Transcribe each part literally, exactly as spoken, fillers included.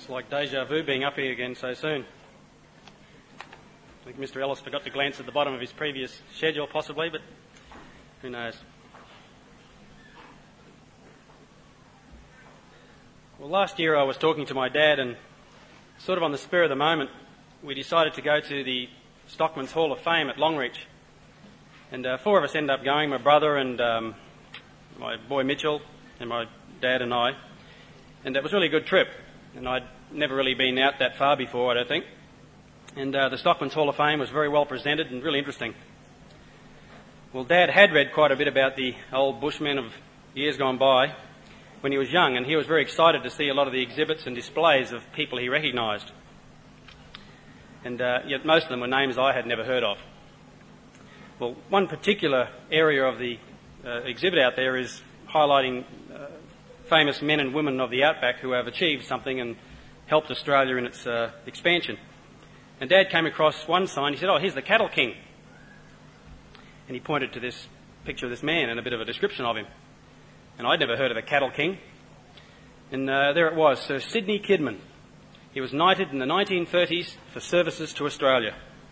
It's like deja vu being up here again so soon. I think Mister Ellis forgot to glance at the bottom of his previous schedule possibly, but who knows. Well, last year I was talking to my dad, and sort of on the spur of the moment we decided to go to the Stockman's Hall of Fame at Longreach. And uh, four of us ended up going, my brother and um, my boy Mitchell and my dad and I. And it was a really good trip. And I'd never really been out that far before, I don't think. And uh, the Stockman's Hall of Fame was very well presented and really interesting. Well, Dad had read quite a bit about the old bushmen of years gone by when he was young, and he was very excited to see a lot of the exhibits and displays of people he recognised. And uh, yet most of them were names I had never heard of. Well, one particular area of the uh, exhibit out there is highlighting uh, famous men and women of the outback who have achieved something and helped Australia in its uh, expansion. And Dad came across one sign. He said, "Oh, here's the Cattle King." And he pointed to this picture of this man and a bit of a description of him. And I'd never heard of a Cattle King. And uh, there it was, Sir Sidney Kidman. He was knighted in the nineteen thirties for services to Australia.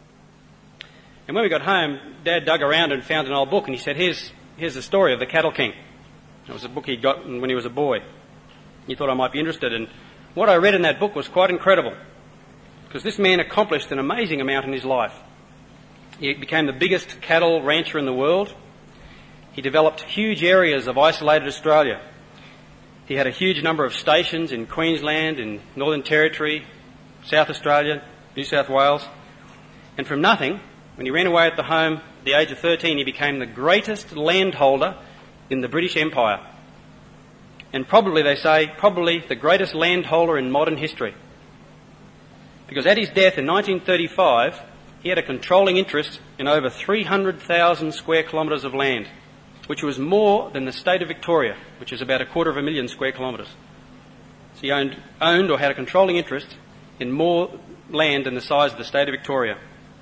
And when we got home, Dad dug around and found an old book, and he said, here's, here's the story of the Cattle King. It was a book he'd got when he was a boy. He thought I might be interested, and what I read in that book was quite incredible, because this man accomplished an amazing amount in his life. He became the biggest cattle rancher in the world. He developed huge areas of isolated Australia. He had a huge number of stations in Queensland, in Northern Territory, South Australia, New South Wales. And from nothing, when he ran away at the home at the age of thirteen, he became the greatest landholder in the British Empire. And probably, they say, probably the greatest landholder in modern history. Because at his death in nineteen thirty-five, he had a controlling interest in over three hundred thousand square kilometres of land, which was more than the state of Victoria, which is about a quarter of a million square kilometres. So he owned, owned or had a controlling interest in more land than the size of the state of Victoria.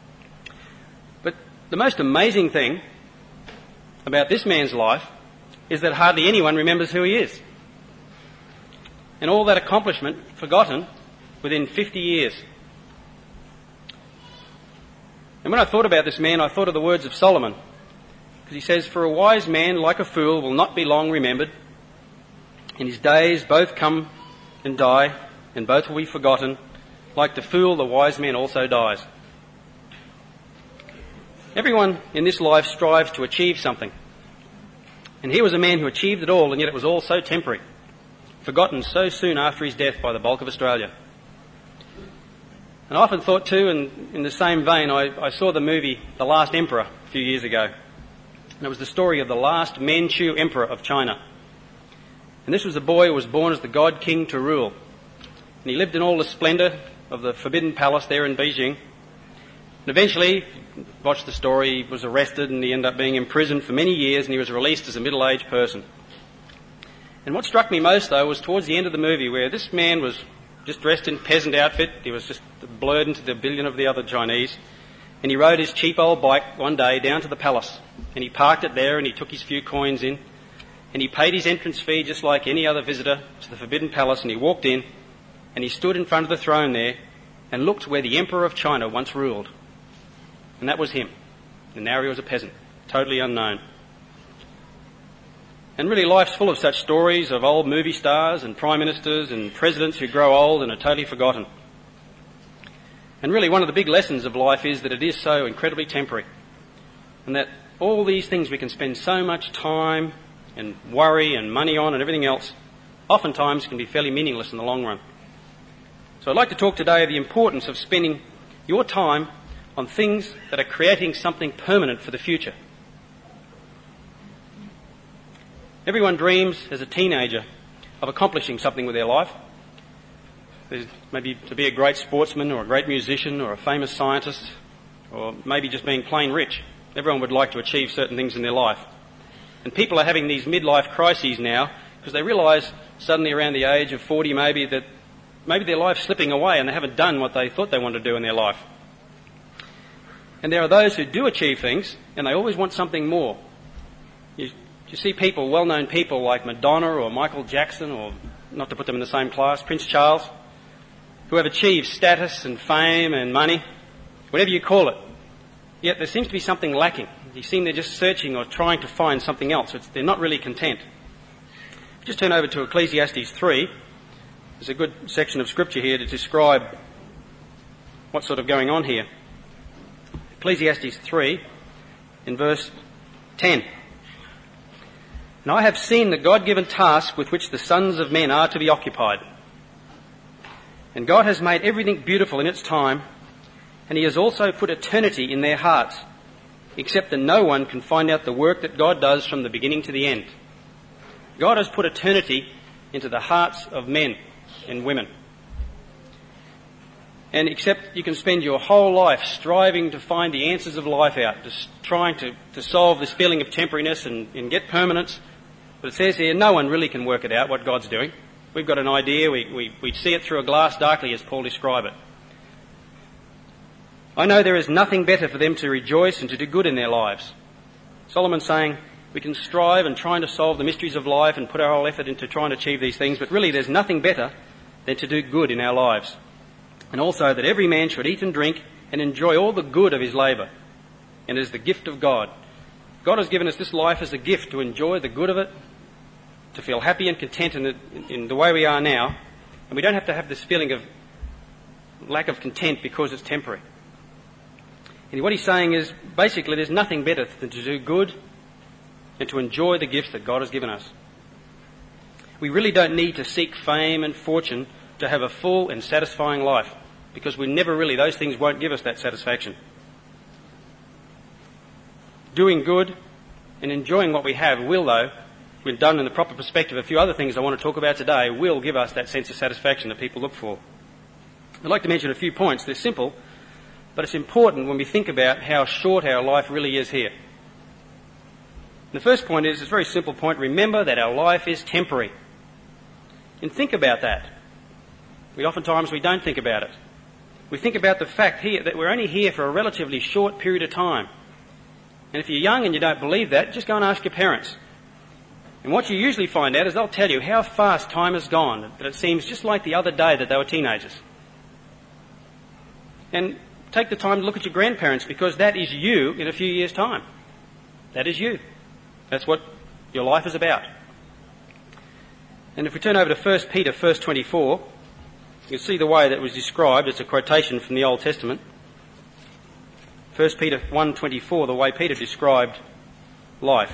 But the most amazing thing about this man's life is that hardly anyone remembers who he is. And all that accomplishment forgotten within fifty years. And when I thought about this man, I thought of the words of Solomon. Because he says, "For a wise man, like a fool, will not be long remembered. In his days both come and die, and both will be forgotten. Like the fool, the wise man also dies." Everyone in this life strives to achieve something. And here was a man who achieved it all, and yet it was all so temporary, forgotten so soon after his death by the bulk of Australia. And I often thought too, and in the same vein, I, I saw the movie The Last Emperor a few years ago. And it was the story of the last Manchu emperor of China. And this was a boy who was born as the god king to rule. And he lived in all the splendour of the Forbidden Palace there in Beijing. And eventually, watched the story, he was arrested and he ended up being imprisoned for many years, and he was released as a middle-aged person. And what struck me most, though, was towards the end of the movie, where this man was just dressed in peasant outfit. He was just blurred into the billion of the other Chinese. And he rode his cheap old bike one day down to the palace. And he parked it there and he took his few coins in. And he paid his entrance fee just like any other visitor to the Forbidden Palace. And he walked in and he stood in front of the throne there and looked where the Emperor of China once ruled. And that was him. And now he was a peasant, totally unknown. And really life's full of such stories of old movie stars and prime ministers and presidents who grow old and are totally forgotten. And really one of the big lessons of life is that it is so incredibly temporary. And that all these things we can spend so much time and worry and money on and everything else, oftentimes can be fairly meaningless in the long run. So I'd like to talk today of the importance of spending your time on things that are creating something permanent for the future. Everyone dreams as a teenager of accomplishing something with their life. There's maybe to be a great sportsman or a great musician or a famous scientist, or maybe just being plain rich. Everyone would like to achieve certain things in their life. And people are having these midlife crises now because they realise suddenly around the age of forty maybe that maybe their life's slipping away and they haven't done what they thought they wanted to do in their life. And there are those who do achieve things and they always want something more. You, you see people, well-known people like Madonna or Michael Jackson, or not to put them in the same class, Prince Charles. who have achieved status and fame and money, whatever you call it. Yet there seems to be something lacking. You seem they're just searching or trying to find something else. It's, they're not really content. Just turn over to Ecclesiastes three. There's a good section of scripture here to describe what's sort of going on here. Ecclesiastes three, in verse ten. And I have seen the God-given task with which the sons of men are to be occupied. And God has made everything beautiful in its time, and he has also put eternity in their hearts, except that no one can find out the work that God does from the beginning to the end. God has put eternity into the hearts of men and women. And except you can spend your whole life striving to find the answers of life out, just trying to, to solve this feeling of temporariness and, and get permanence. But it says here, no one really can work it out, what God's doing. We've got an idea, we, we, we see it through a glass darkly, as Paul described it. I know there is nothing better for them to rejoice and to do good in their lives. Solomon's saying we can strive and trying to solve the mysteries of life and put our whole effort into trying to achieve these things, but really there's nothing better than to do good in our lives. And also that every man should eat and drink and enjoy all the good of his labour, and as the gift of God. God has given us this life as a gift to enjoy the good of it, to feel happy and content in the, in the way we are now, and we don't have to have this feeling of lack of content because it's temporary. And what he's saying is, basically, there's nothing better than to do good and to enjoy the gifts that God has given us. We really don't need to seek fame and fortune to have a full and satisfying life, because we never really, those things won't give us that satisfaction. Doing good and enjoying what we have will, though, when done in the proper perspective, a few other things I want to talk about today will give us that sense of satisfaction that people look for. I'd like to mention a few points. They're simple, but it's important when we think about how short our life really is here. The first point is, it's a very simple point, remember that our life is temporary. And think about that. We oftentimes we don't think about it. We think about the fact here that we're only here for a relatively short period of time. And if you're young and you don't believe that, just go and ask your parents. And what you usually find out is they'll tell you how fast time has gone, that it seems just like the other day that they were teenagers. And take the time to look at your grandparents, because that is you in a few years' time. That is you. That's what your life is about. And if we turn over to First Peter, verse twenty-four, you'll see the way that it was described. It's a quotation from the Old Testament. First Peter one twenty-four, the way Peter described life.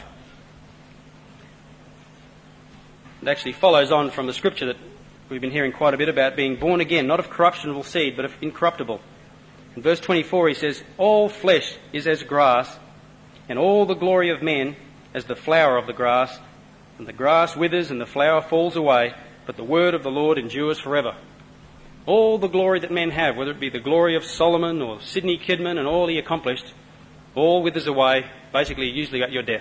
It actually follows on from the scripture that we've been hearing quite a bit about, being born again, not of corruptible seed, but of incorruptible. In verse twenty-four he says, all flesh is as grass, and all the glory of men as the flower of the grass. And the grass withers and the flower falls away, but the word of the Lord endures forever. All the glory that men have, whether it be the glory of Solomon or Sidney Kidman and all he accomplished, all withers away, basically usually at your death.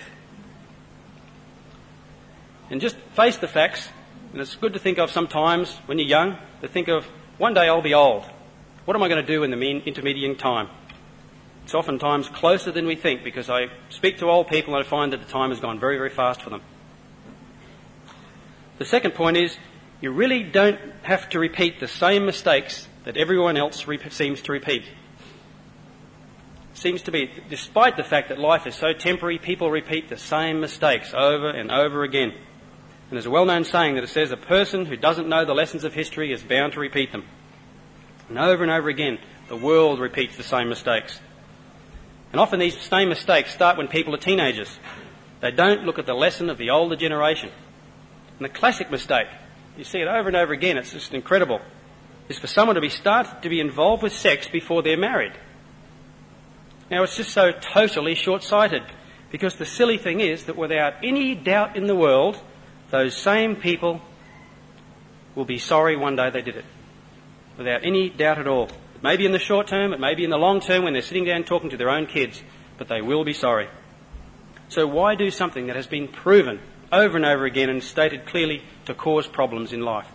And just face the facts, and it's good to think of sometimes when you're young, to think of, one day I'll be old. What am I going to do in the mean, intermediate time? It's oftentimes closer than we think, because I speak to old people and I find that the time has gone very, very fast for them. The second point is, you really don't have to repeat the same mistakes that everyone else re- seems to repeat. It seems to be, despite the fact that life is so temporary, people repeat the same mistakes over and over again. And there's a well-known saying that it says, a person who doesn't know the lessons of history is bound to repeat them. And over and over again, the world repeats the same mistakes. And often these same mistakes start when people are teenagers. They don't look at the lesson of the older generation. And the classic mistake, you see it over and over again, it's just incredible, is for someone to be start to be involved with sex before they're married. Now it's just so totally short-sighted, because the silly thing is that without any doubt in the world, those same people will be sorry one day they did it. Without any doubt at all. It may be in the short term, it may be in the long term when they're sitting down talking to their own kids, but they will be sorry. So why do something that has been proven over and over again and stated clearly to cause problems in life?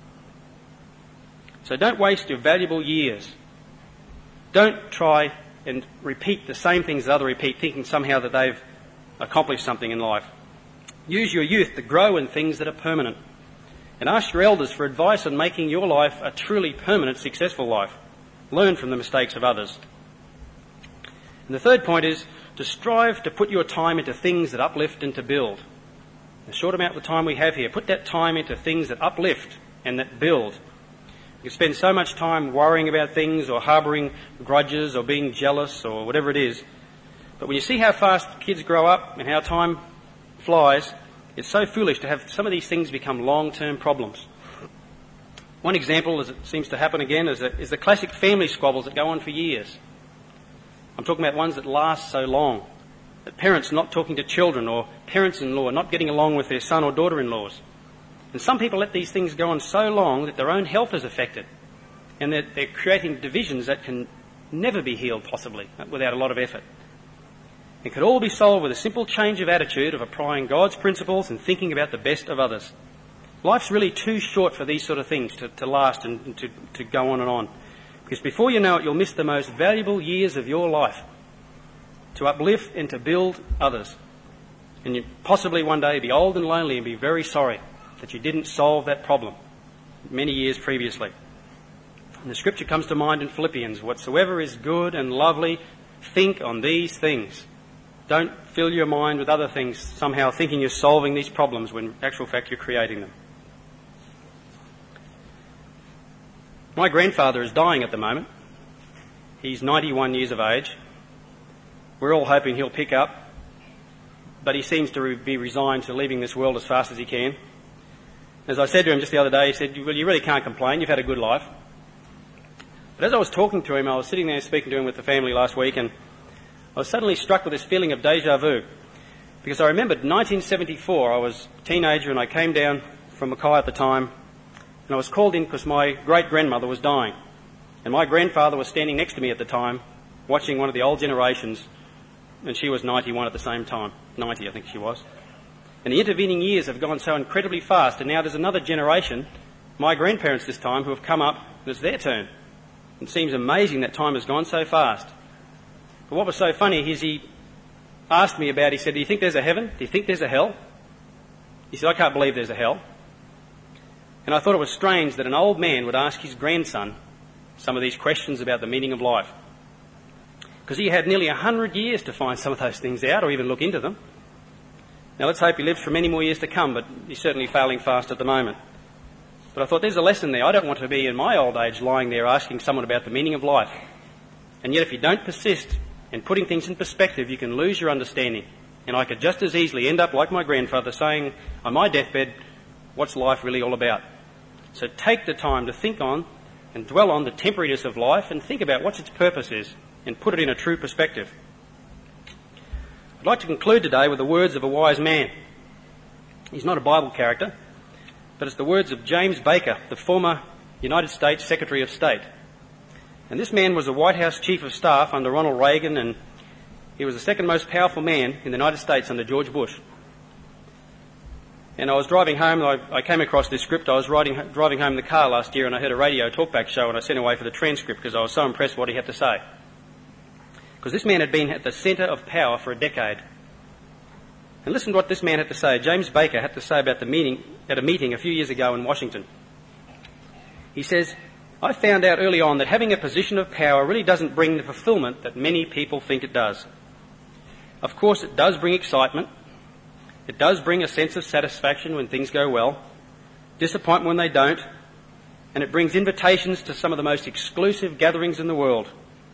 So don't waste your valuable years. Don't try and repeat the same things that others repeat, thinking somehow that they've accomplished something in life. Use your youth to grow in things that are permanent. And ask your elders for advice on making your life a truly permanent, successful life. Learn from the mistakes of others. And the third point is to strive to put your time into things that uplift and to build. The short amount of time we have here, put that time into things that uplift and that build. You spend so much time worrying about things or harbouring grudges or being jealous or whatever it is. But when you see how fast kids grow up and how time flies, it's so foolish to have some of these things become long-term problems. One example, as it seems to happen again, is, a, is the classic family squabbles that go on for years. I'm talking about ones that last so long. That parents not talking to children or parents-in-law not getting along with their son or daughter-in-laws. And some people let these things go on so long that their own health is affected. And they're, they're creating divisions that can never be healed, possibly, without a lot of effort. It could all be solved with a simple change of attitude of applying God's principles and thinking about the best of others. Life's really too short for these sort of things to, to last and, and to, to go on and on. Because before you know it, you'll miss the most valuable years of your life to uplift and to build others. And you possibly one day be old and lonely and be very sorry that you didn't solve that problem many years previously. And the scripture comes to mind in Philippians, whatsoever is good and lovely, think on these things. Don't fill your mind with other things, somehow thinking you're solving these problems when in actual fact you're creating them. My grandfather is dying at the moment. He's ninety-one years of age. We're all hoping he'll pick up, but he seems to be resigned to leaving this world as fast as he can. As I said to him just the other day, he said, well, you really can't complain, you've had a good life. But as I was talking to him, I was sitting there speaking to him with the family last week, and I was suddenly struck with this feeling of deja vu. Because I remembered nineteen seventy-four, I was a teenager and I came down from Mackay at the time, and I was called in because my great-grandmother was dying. And my grandfather was standing next to me at the time, watching one of the old generations, and she was ninety-one at the same time. ninety, I think she was. And the intervening years have gone so incredibly fast, and now there's another generation, my grandparents this time, who have come up, and it's their turn. It seems amazing that time has gone so fast. But what was so funny is he asked me about, he said, do you think there's a heaven? Do you think there's a hell? He said, I can't believe there's a hell. And I thought it was strange that an old man would ask his grandson some of these questions about the meaning of life. Because he had nearly a hundred years to find some of those things out or even look into them. Now let's hope he lives for many more years to come, but he's certainly failing fast at the moment. But I thought there's a lesson there. I don't want to be in my old age lying there asking someone about the meaning of life. And yet if you don't persist in putting things in perspective, you can lose your understanding. And I could just as easily end up like my grandfather saying on my deathbed, what's life really all about? So take the time to think on and dwell on the temporariness of life and think about what its purpose is and put it in a true perspective. I'd like to conclude today with the words of a wise man. He's not a Bible character, but it's the words of James Baker, the former United States Secretary of State. And this man was a White House Chief of Staff under Ronald Reagan, and he was the second most powerful man in the United States under George Bush. And I was driving home, I, I came across this script. I was riding, driving home in the car last year and I heard a radio talkback show and I sent away for the transcript because I was so impressed with what he had to say. Because this man had been at the centre of power for a decade. And listen to what this man had to say. James Baker had to say about the meeting, at a meeting a few years ago in Washington. He says, I found out early on that having a position of power really doesn't bring the fulfilment that many people think it does. Of course, it does bring excitement. It does bring a sense of satisfaction when things go well, disappointment when they don't, and it brings invitations to some of the most exclusive gatherings in the world.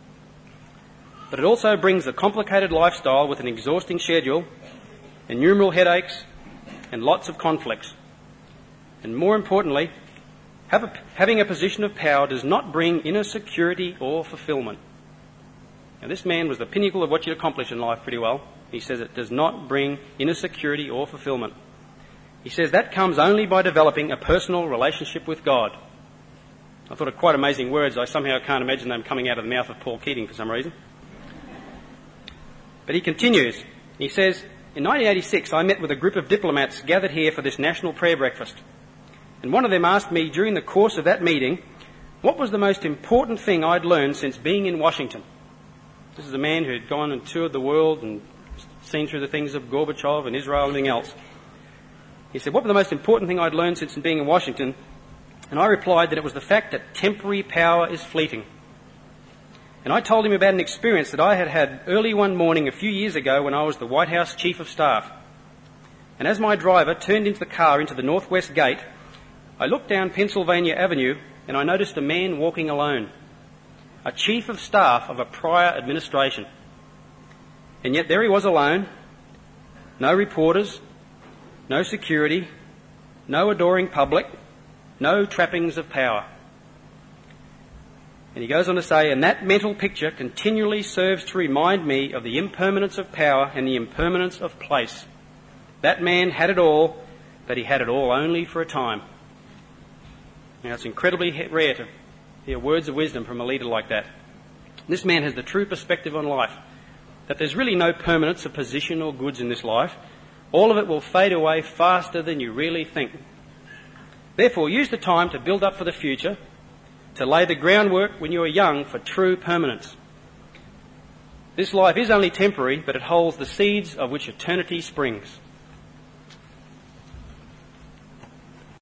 But it also brings a complicated lifestyle with an exhausting schedule, innumerable headaches, and lots of conflicts. And more importantly, have a, having a position of power does not bring inner security or fulfilment. Now, this man was the pinnacle of what you'd accomplish in life pretty well. He says it does not bring inner security or fulfilment. He says that comes only by developing a personal relationship with God. I thought of quite amazing words. I somehow can't imagine them coming out of the mouth of Paul Keating for some reason. But he continues. He says, in nineteen eighty-six, I met with a group of diplomats gathered here for this national prayer breakfast. And one of them asked me during the course of that meeting, what was the most important thing I'd learned since being in Washington? This is a man who had gone and toured the world and seen through the things of Gorbachev and Israel and everything else. He said, what was the most important thing I'd learned since being in Washington? And I replied that it was the fact that temporary power is fleeting. And I told him about an experience that I had had early one morning a few years ago when I was the White House Chief of Staff. And as my driver turned into the car into the Northwest Gate, I looked down Pennsylvania Avenue and I noticed a man walking alone, a Chief of Staff of a prior administration. And yet there he was alone, no reporters, no security, no adoring public, no trappings of power. And he goes on to say, and that mental picture continually serves to remind me of the impermanence of power and the impermanence of place. That man had it all, but he had it all only for a time. Now, it's incredibly rare to hear words of wisdom from a leader like that. This man has the true perspective on life, that there's really no permanence of position or goods in this life. All of it will fade away faster than you really think. Therefore, use the time to build up for the future, to lay the groundwork when you are young for true permanence. This life is only temporary, but it holds the seeds of which eternity springs.